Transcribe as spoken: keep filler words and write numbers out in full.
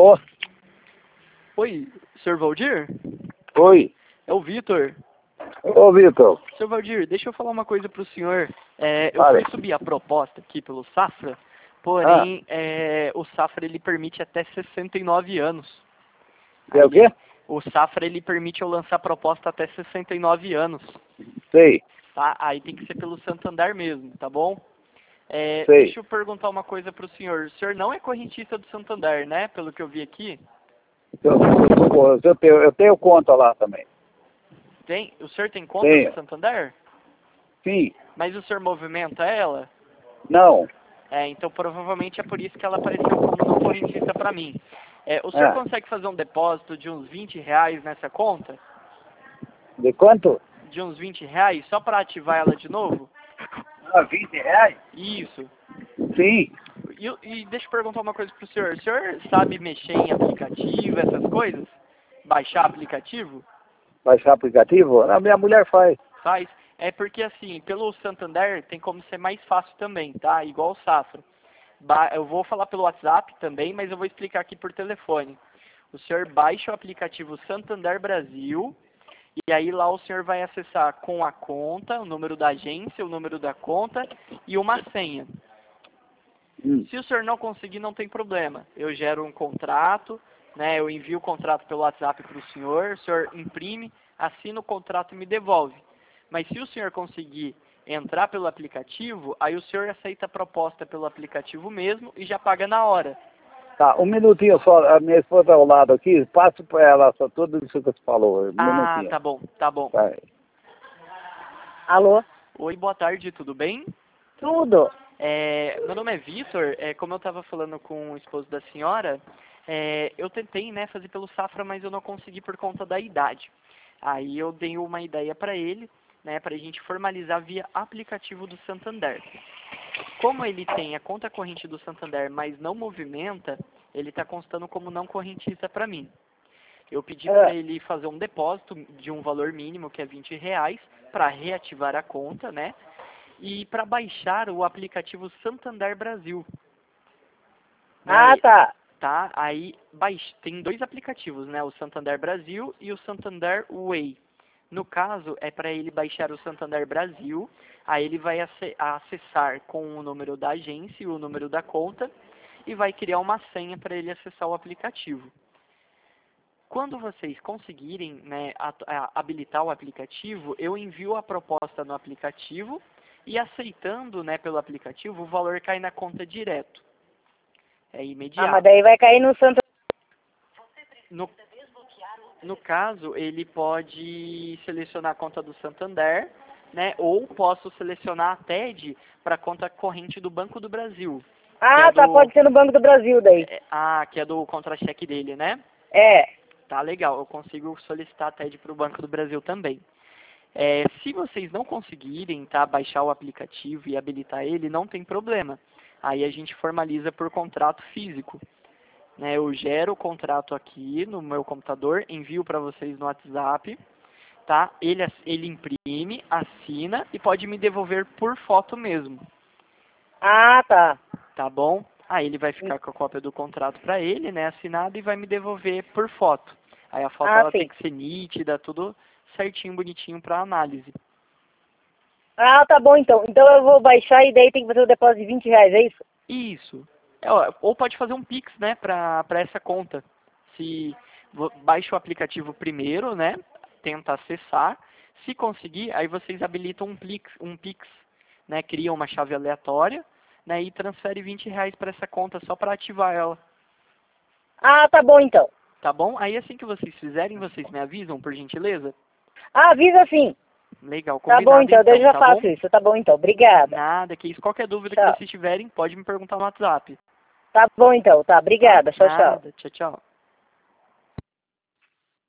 Ô, Oi, senhor Valdir? oi. É o Vitor. Ô, Vitor. senhor Valdir, deixa eu falar uma coisa pro senhor. É, eu Fale. fui subir a proposta aqui pelo Safra, Ah. porém é, o Safra ele permite até sessenta e nove anos. É o quê? O Safra ele permite eu lançar proposta até sessenta e nove anos. Sei, Tá? Aí tem que ser pelo Santander mesmo, tá bom? É, sei. deixa eu perguntar uma coisa pro senhor. O senhor não é correntista do Santander, né? Pelo que eu vi aqui. Eu, eu, sou- eu tenho, eu tenho conta lá também. Tem? O senhor tem conta Tenho. no Santander? Sim. Mas o senhor movimenta ela? Não. É, então provavelmente é por isso que ela apareceu como não correntista para mim. É, o senhor É. consegue fazer um depósito de uns vinte reais nessa conta? De quanto? De uns vinte reais, só para ativar ela de novo? Ah, vinte reais? Isso. Sim. E, e deixa eu perguntar uma coisa pro senhor. O senhor sabe mexer em aplicativo, essas coisas? Baixar aplicativo? Baixar aplicativo? A minha mulher faz. Faz. É porque assim, pelo Santander tem como ser mais fácil também, tá? Igual o Safra. Ba eu vou falar pelo WhatsApp também, mas eu vou explicar aqui por telefone. O senhor baixa o aplicativo Santander Brasil e aí lá o senhor vai acessar com a conta, o número da agência, o número da conta e uma senha. Hum. Se o senhor não conseguir, não tem problema. Eu gero um contrato, né? Eu envio o contrato pelo WhatsApp para o senhor, o senhor imprime, assina o contrato e me devolve. Mas se o senhor conseguir entrar pelo aplicativo, aí o senhor aceita a proposta pelo aplicativo mesmo e já paga na hora. Tá, um minutinho só. A minha esposa ao lado aqui. Passo para ela só tudo isso que você falou. Um Ah, minutinho. tá bom, tá bom. Vai. Alô? Oi, boa tarde, tudo bem? Tudo? É, meu nome é Vitor, é, como eu estava falando com o esposo da senhora, é, eu tentei, né, fazer pelo Safra, mas eu não consegui por conta da idade. Aí eu dei uma ideia para ele, né, para a gente formalizar via aplicativo do Santander. Como ele tem a conta corrente do Santander, mas não movimenta, ele está constando como não correntista para mim. Eu pedi É. para ele fazer um depósito de um valor mínimo, que é vinte reais, para reativar a conta, né? E para baixar o aplicativo Santander Brasil. Né? Ah, tá. Tá? Aí baix... tem dois aplicativos, né? O Santander Brasil e o Santander Way. No caso, é para ele baixar o Santander Brasil, aí ele vai ac- acessar com o número da agência e o número da conta e vai criar uma senha para ele acessar o aplicativo. Quando vocês conseguirem, né, at- a- habilitar o aplicativo, eu envio a proposta no aplicativo e aceitando, né, pelo aplicativo, o valor cai na conta direto. É Ah, imediato. mas daí vai cair no Santo... No, no caso, ele pode selecionar a conta do Santander, né, ou posso selecionar a T E D para a conta corrente do Banco do Brasil. que Ah, é tá, do, pode ser no Banco do Brasil daí. é, ah, que é do contra-cheque dele, né? É. Tá legal, eu consigo solicitar a T E D para o Banco do Brasil também. É, se vocês não conseguirem, tá, baixar o aplicativo e habilitar ele, não tem problema. Aí a gente formaliza por contrato físico. Né, eu gero o contrato aqui no meu computador, envio para vocês no WhatsApp, tá? Ele, ele imprime, assina e pode me devolver por foto mesmo, Ah, tá. tá bom? Aí ele vai ficar com a cópia do contrato para ele, né, assinado, e vai me devolver por foto. Aí a foto Ah, ela sim. tem que ser nítida, tudo certinho, bonitinho para análise. Ah, tá bom então. Então eu vou baixar e daí tem que fazer o depósito de vinte reais, é isso? Isso. É, ó, ou pode fazer um Pix, né, para para essa conta. Se vo- baixa o aplicativo primeiro, né, tenta acessar. Se conseguir, aí vocês habilitam um Pix, um Pix, né, criam uma chave aleatória, né, e transfere vinte reais para essa conta só para ativar ela. Ah, tá bom então. Tá bom? Aí assim que vocês fizerem, vocês me avisam, por gentileza. Ah, avisa sim. Legal, Tá combinado bom então, então, eu já tá faço bom? isso. Tá bom então, obrigada. Nada, que isso. Qualquer dúvida Tchau. que vocês tiverem, pode me perguntar no WhatsApp. Tá bom então, tá. Obrigada. Tchau, tchau. Nada, tchau, tchau.